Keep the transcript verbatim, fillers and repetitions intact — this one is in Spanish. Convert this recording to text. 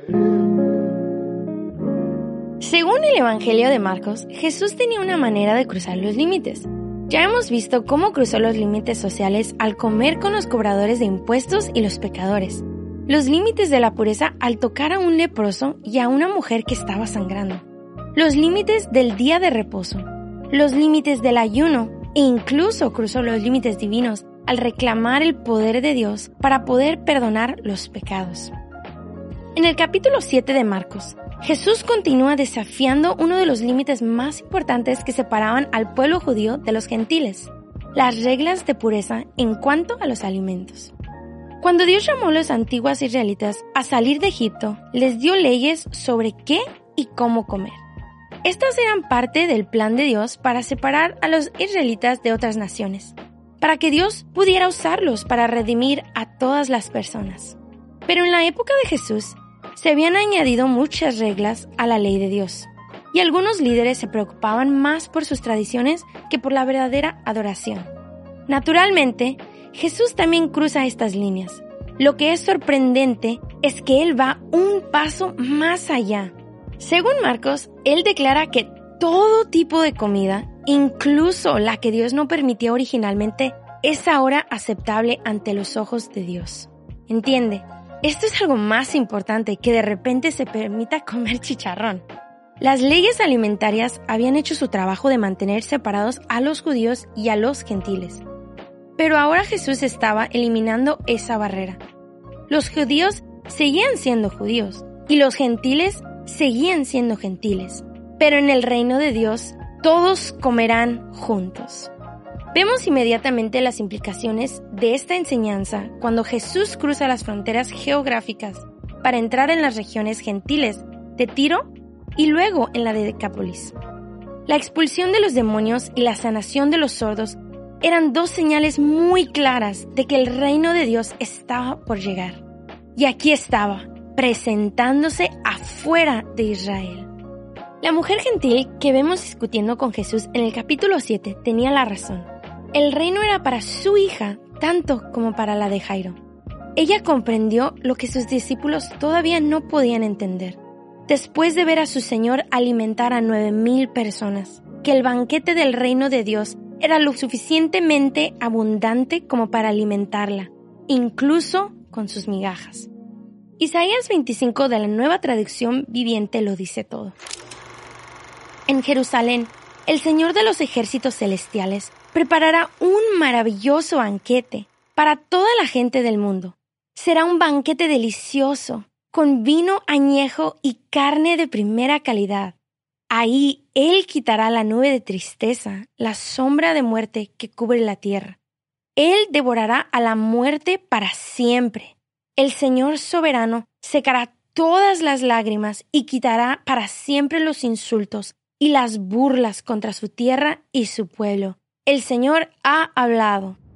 Según el Evangelio de Marcos, Jesús tenía una manera de cruzar los límites. Ya hemos visto cómo cruzó los límites sociales al comer con los cobradores de impuestos y los pecadores, los límites de la pureza al tocar a un leproso y a una mujer que estaba sangrando, los límites del día de reposo, los límites del ayuno e incluso cruzó los límites divinos al reclamar el poder de Dios para poder perdonar los pecados. En el capítulo siete de Marcos, Jesús continúa desafiando uno de los límites más importantes que separaban al pueblo judío de los gentiles, las reglas de pureza en cuanto a los alimentos. Cuando Dios llamó a los antiguos israelitas a salir de Egipto, les dio leyes sobre qué y cómo comer. Estas eran parte del plan de Dios para separar a los israelitas de otras naciones, para que Dios pudiera usarlos para redimir a todas las personas. Pero en la época de Jesús, se habían añadido muchas reglas a la ley de Dios, y algunos líderes se preocupaban más por sus tradiciones que por la verdadera adoración. Naturalmente, Jesús también cruza estas líneas. Lo que es sorprendente es que Él va un paso más allá. Según Marcos, Él declara que todo tipo de comida, incluso la que Dios no permitió originalmente, es ahora aceptable ante los ojos de Dios. ¿Entiende? Esto es algo más importante que de repente se permita comer chicharrón. Las leyes alimentarias habían hecho su trabajo de mantener separados a los judíos y a los gentiles. Pero ahora Jesús estaba eliminando esa barrera. Los judíos seguían siendo judíos y los gentiles seguían siendo gentiles. Pero en el reino de Dios, todos comerán juntos. Vemos inmediatamente las implicaciones de esta enseñanza cuando Jesús cruza las fronteras geográficas para entrar en las regiones gentiles de Tiro y luego en la de Decápolis. La expulsión de los demonios y la sanación de los sordos eran dos señales muy claras de que el reino de Dios estaba por llegar. Y aquí estaba, presentándose afuera de Israel. La mujer gentil que vemos discutiendo con Jesús en el capítulo siete tenía la razón. El reino era para su hija tanto como para la de Jairo. Ella comprendió lo que sus discípulos todavía no podían entender. Después de ver a su Señor alimentar a nueve mil personas, que el banquete del reino de Dios era lo suficientemente abundante como para alimentarla, incluso con sus migajas. Isaías veinticinco de la Nueva Traducción Viviente lo dice todo. En Jerusalén, el Señor de los ejércitos celestiales preparará un maravilloso banquete para toda la gente del mundo. Será un banquete delicioso, con vino añejo y carne de primera calidad. Ahí Él quitará la nube de tristeza, la sombra de muerte que cubre la tierra. Él devorará a la muerte para siempre. El Señor soberano secará todas las lágrimas y quitará para siempre los insultos y las burlas contra su tierra y su pueblo. El Señor ha hablado.